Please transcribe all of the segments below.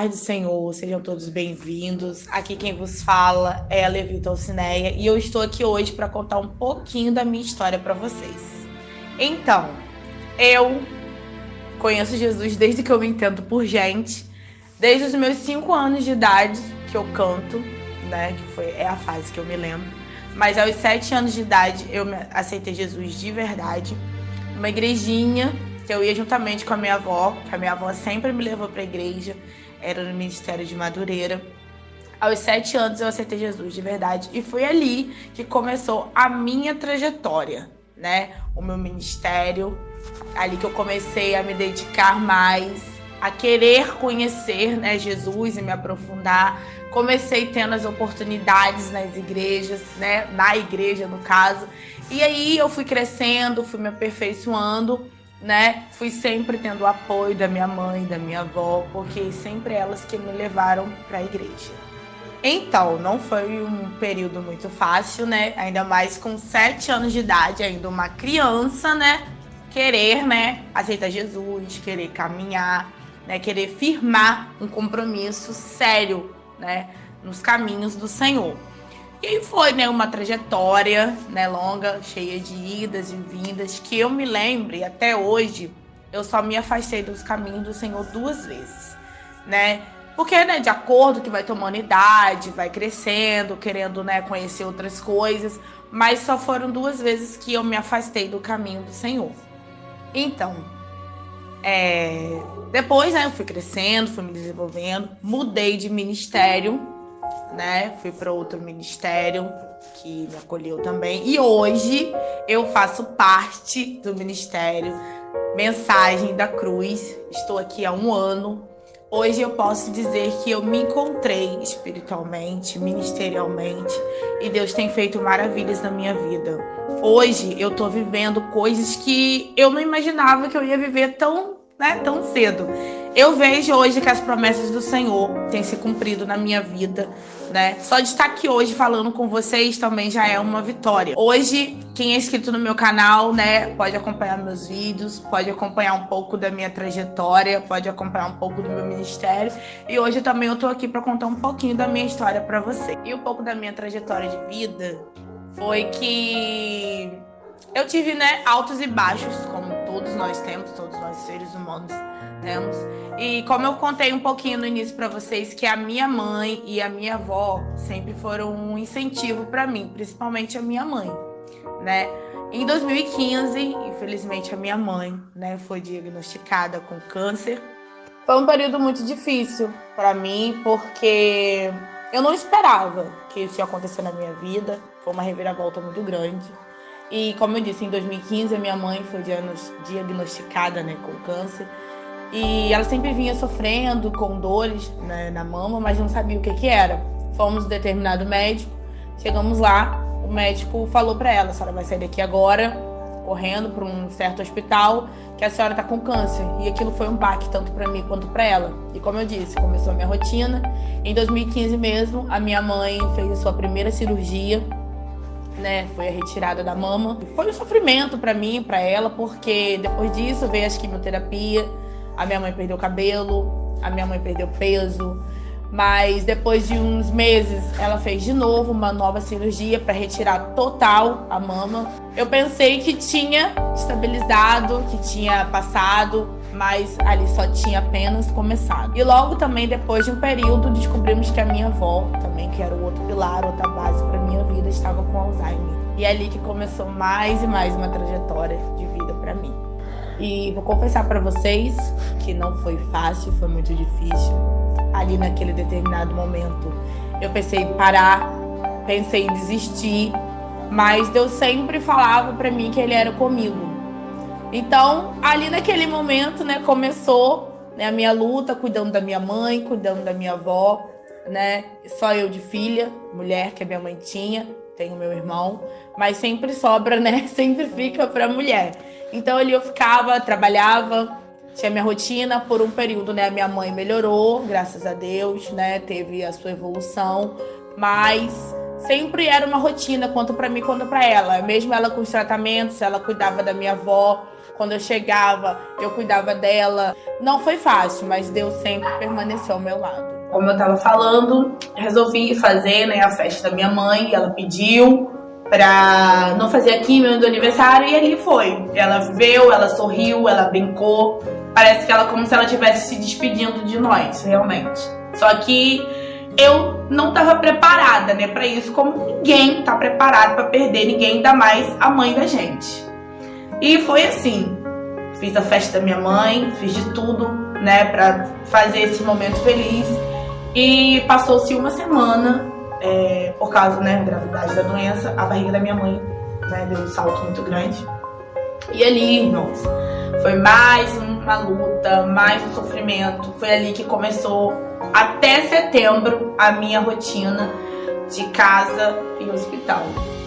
paz do Senhor, sejam todos bem-vindos. Aqui quem vos fala é a Levita Alcineia e eu estou aqui hoje para contar um pouquinho da minha história para vocês. Então, eu conheço Jesus desde que eu me entendo por gente, desde os meus 5 anos de idade que eu canto, né? É a fase que eu me lembro. Mas aos 7 anos de idade eu aceitei Jesus de verdade, numa igrejinha que eu ia juntamente com a minha avó, que a minha avó sempre me levou para a igreja, era no Ministério de Madureira. Aos 7 anos eu aceitei Jesus de verdade e foi ali que começou a minha trajetória, né? O meu ministério, ali que eu comecei a me dedicar mais, a querer conhecer, né, Jesus e me aprofundar. Comecei tendo as oportunidades nas igrejas, né, na igreja no caso, e aí eu fui crescendo, fui me aperfeiçoando, né? Fui sempre tendo o apoio da minha mãe, da minha avó, porque sempre elas que me levaram para a igreja. Então, não foi um período muito fácil, né? Ainda mais com 7 anos de idade, ainda uma criança, né? Querer, né? Aceitar Jesus, querer caminhar, né? Querer firmar um compromisso sério, né? Nos caminhos do Senhor. E aí foi, né, uma trajetória, né, longa, cheia de idas e vindas, que eu me lembre, até hoje, eu só me afastei dos caminhos do Senhor 2 vezes, né? Porque, né, de acordo que vai tomando idade, vai crescendo, querendo, né, conhecer outras coisas, mas só foram 2 vezes que eu me afastei do caminho do Senhor. Então, depois, né, eu fui crescendo, fui me desenvolvendo, mudei de ministério, né? Fui para outro ministério que me acolheu também. E hoje eu faço parte do ministério Mensagem da Cruz. Estou aqui há 1 ano. Hoje eu posso dizer que eu me encontrei espiritualmente, ministerialmente, e Deus tem feito maravilhas na minha vida. Hoje eu tô vivendo coisas que eu não imaginava que eu ia viver tão cedo. Eu vejo hoje que as promessas do Senhor têm se cumprido na minha vida, né? Só de estar aqui hoje falando com vocês também já é uma vitória. Hoje, quem é inscrito no meu canal, né, pode acompanhar meus vídeos, pode acompanhar um pouco da minha trajetória, pode acompanhar um pouco do meu ministério. E hoje também eu tô aqui para contar um pouquinho da minha história para você. E um pouco da minha trajetória de vida foi que eu tive, né, altos e baixos, como todos nós temos, todos nós seres humanos temos. E como eu contei um pouquinho no início para vocês, que a minha mãe e a minha avó sempre foram um incentivo para mim, principalmente a minha mãe, né? Em 2015, infelizmente, a minha mãe, né, foi diagnosticada com câncer. Foi um período muito difícil para mim, porque eu não esperava que isso ia acontecer na minha vida. Foi uma reviravolta muito grande. E como eu disse, em 2015 a minha mãe foi diagnosticada, né, com câncer. E ela sempre vinha sofrendo com dores, né, na mama, mas não sabia o que era. Fomos no determinado médico, chegamos lá, o médico falou para ela: a senhora vai sair daqui agora, correndo para um certo hospital, que a senhora está com câncer. E aquilo foi um baque tanto para mim quanto para ela. E como eu disse, começou a minha rotina. Em 2015 mesmo, a minha mãe fez a sua primeira cirurgia, né, foi a retirada da mama. Foi um sofrimento para mim, para ela, porque depois disso veio as quimioterapia, a minha mãe perdeu cabelo, a minha mãe perdeu peso, mas depois de uns meses ela fez de novo uma nova cirurgia para retirar total a mama. Eu pensei que tinha estabilizado, que tinha passado, mas ali só tinha apenas começado. E logo também, depois de um período, descobrimos que a minha avó, também, que era o outro pilar, outra base para minha vida, estava com Alzheimer. E é ali que começou mais e mais uma trajetória de vida para mim. E vou confessar para vocês que não foi fácil, foi muito difícil. Ali naquele determinado momento, eu pensei em parar, pensei em desistir, mas Deus sempre falava para mim que Ele era comigo. Então, ali naquele momento, né, começou, né, a minha luta, cuidando da minha mãe, cuidando da minha avó, né, só eu de filha, mulher que a minha mãe tinha, tenho meu irmão, mas sempre sobra, né, sempre fica pra mulher. Então ali eu ficava, trabalhava, tinha minha rotina. Por um período, né, a minha mãe melhorou, graças a Deus, né, teve a sua evolução, mas sempre era uma rotina, quanto pra mim quanto pra ela. Mesmo ela com os tratamentos, ela cuidava da minha avó, Quando eu chegava, eu cuidava dela. Não foi fácil, mas Deus sempre permaneceu ao meu lado. Como eu tava falando, resolvi fazer, né, a festa da minha mãe. Ela pediu pra não fazer a química do aniversário e ali foi. Ela viveu, ela sorriu, ela brincou. Parece que ela como se ela estivesse se despedindo de nós, realmente. Só que eu não estava preparada, né, pra isso, como ninguém tá preparado pra perder ninguém, ainda mais a mãe da gente. E foi assim, fiz a festa da minha mãe, fiz de tudo, né, pra fazer esse momento feliz. E passou-se uma semana, por causa, né, da gravidade da doença, a barriga da minha mãe, né, deu um salto muito grande. E ali, irmãos, foi mais uma luta, mais um sofrimento. Foi ali que começou, até setembro, a minha rotina de casa e hospital.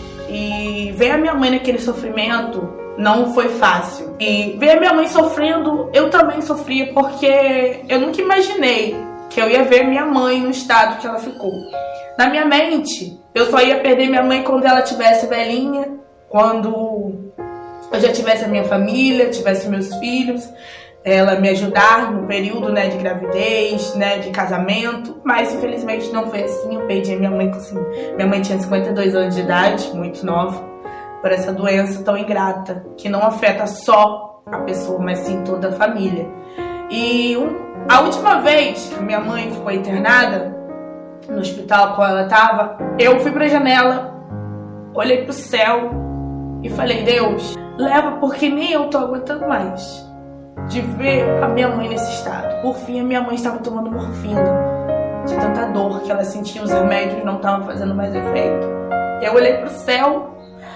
E ver a minha mãe naquele sofrimento não foi fácil. E ver a minha mãe sofrendo, eu também sofria, porque eu nunca imaginei que eu ia ver minha mãe no estado que ela ficou. Na minha mente, eu só ia perder minha mãe quando ela tivesse velhinha, quando eu já tivesse a minha família, tivesse meus filhos, ela me ajudar no período, né, de gravidez, né, de casamento, mas infelizmente não foi assim. Eu perdi a minha mãe, assim, minha mãe tinha 52 anos de idade, muito nova, por essa doença tão ingrata, que não afeta só a pessoa, mas sim toda a família. E a última vez que minha mãe ficou internada no hospital qual ela estava, eu fui pra janela, olhei pro céu e falei: Deus, leva, porque nem eu tô aguentando mais de ver a minha mãe nesse estado. Por fim, a minha mãe estava tomando morfina de tanta dor que ela sentia, os remédios não estavam fazendo mais efeito. Eu olhei pro céu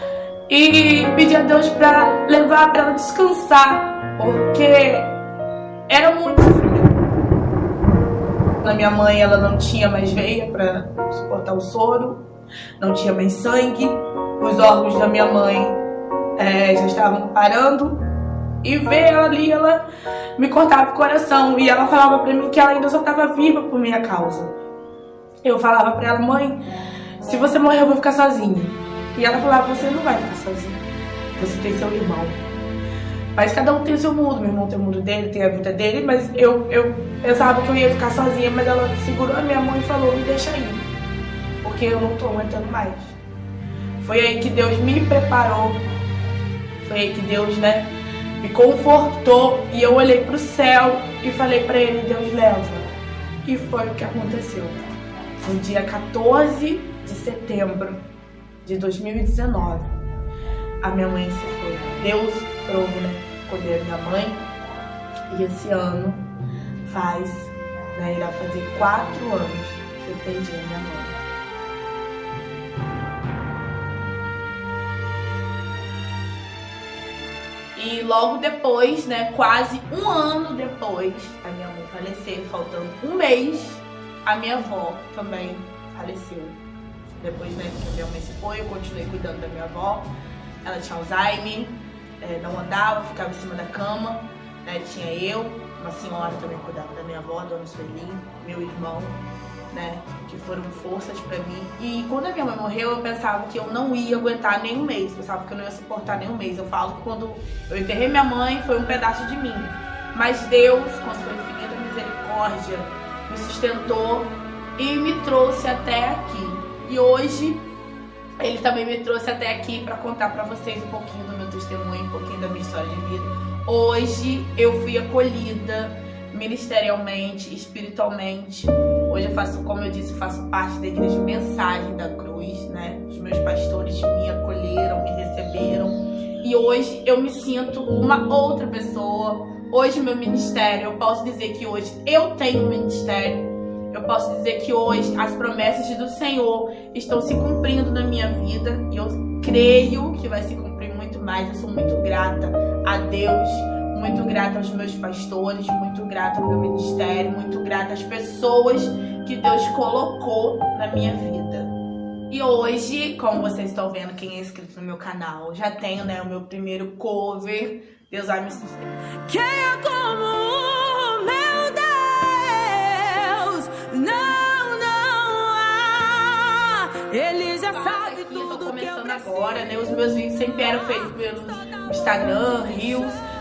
e pedi a Deus pra levar, pra ela descansar, porque era muito sofrimento. A minha mãe, ela não tinha mais veia pra suportar o soro, não tinha mais sangue, os órgãos da minha mãe já estavam parando. E ver ela ali, ela me cortava o coração. E ela falava pra mim que ela ainda só estava viva por minha causa. Eu falava pra ela: mãe, se você morrer eu vou ficar sozinha. E ela falava: você não vai ficar sozinha, você tem seu irmão. Mas cada um tem o seu mundo, meu irmão tem o mundo dele, tem a vida dele. Mas eu pensava que eu ia ficar sozinha, mas ela segurou a minha mão e falou: me deixa ir, porque eu não tô aguentando mais. Foi aí que Deus me preparou, foi aí que Deus, né, me confortou. E eu olhei pro céu e falei pra ele: Deus, leva. E foi o que aconteceu. No dia 14 de setembro de 2019, a minha mãe se foi. Deus prouve, né, escolher a minha mãe. E esse ano irá fazer 4 anos que eu perdi a minha mãe. E logo depois, né, quase um ano depois da minha mãe falecer, faltando um mês, a minha avó também faleceu. Depois, né, que a minha mãe se foi, eu continuei cuidando da minha avó. Ela tinha Alzheimer, não andava, ficava em cima da cama, né, tinha eu, uma senhora também cuidava da minha avó, Dona Sueli, meu irmão, né, que foram forças pra mim. E quando a minha mãe morreu, eu pensava que eu não ia aguentar nem um mês, pensava que eu não ia suportar nem um mês. Eu falo que quando eu enterrei minha mãe, foi um pedaço de mim. Mas Deus, com sua infinita misericórdia, me sustentou e me trouxe até aqui. E hoje, Ele também me trouxe até aqui para contar para vocês um pouquinho do meu testemunho, um pouquinho da minha história de vida. Hoje, eu fui acolhida ministerialmente, espiritualmente. Hoje eu faço, como eu disse, faço parte da Igreja Mensagem da Cruz, né? Os meus pastores me acolheram, me receberam. E hoje eu me sinto uma outra pessoa. Hoje meu ministério, eu posso dizer que hoje eu tenho um ministério. Eu posso dizer que hoje as promessas do Senhor estão se cumprindo na minha vida. E eu creio que vai se cumprir muito mais. Eu sou muito grata a Deus, muito grata aos meus pastores, muito grata ao meu ministério, muito grata às pessoas que Deus colocou na minha vida. E hoje, como vocês estão vendo, quem é inscrito no meu canal, já tenho, né, o meu primeiro cover, Deus vai me sustentar. Quem é como o meu Deus? Não há. Ele já sabe tudo. Eu tô começando agora, né? Os meus vídeos sempre eram feitos pelo Instagram, Reels.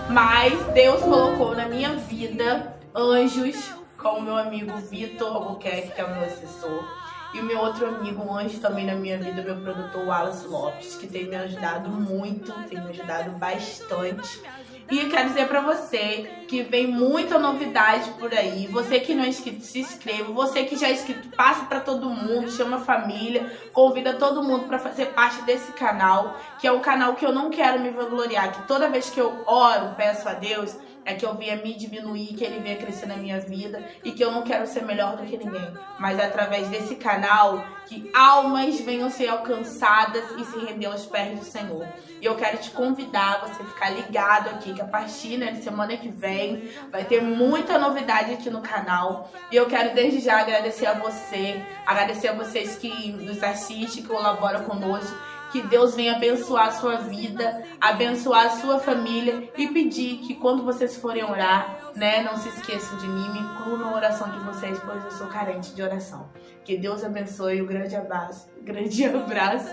Mas Deus colocou na minha vida anjos, como o meu amigo Vitor Albuquerque, que é o meu assessor, e o meu outro amigo, um anjo também na minha vida, meu produtor Wallace Lopes, que tem me ajudado muito, tem me ajudado bastante. E eu quero dizer pra você que vem muita novidade por aí. Você que não é inscrito, se inscreva. Você que já é inscrito, passa pra todo mundo, chama a família, convida todo mundo pra fazer parte desse canal, que é um canal que eu não quero me vangloriar, que toda vez que eu oro, peço a Deus, é que eu venha me diminuir, que ele venha crescer na minha vida e que eu não quero ser melhor do que ninguém. Mas é através desse canal que almas venham ser alcançadas e se render aos pés do Senhor. E eu quero te convidar a você ficar ligado aqui, que a partir de semana que vem vai ter muita novidade aqui no canal. E eu quero desde já agradecer a vocês que nos assistem, que colaboram conosco. Que Deus venha abençoar a sua vida, abençoar a sua família e pedir que quando vocês forem orar, né, não se esqueçam de mim, me incluam na oração de vocês, pois eu sou carente de oração. Que Deus abençoe, um grande abraço,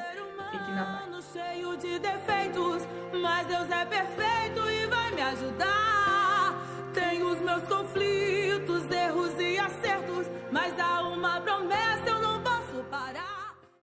fique na paz. Cheio de defeitos, mas Deus é perfeito e vai me ajudar.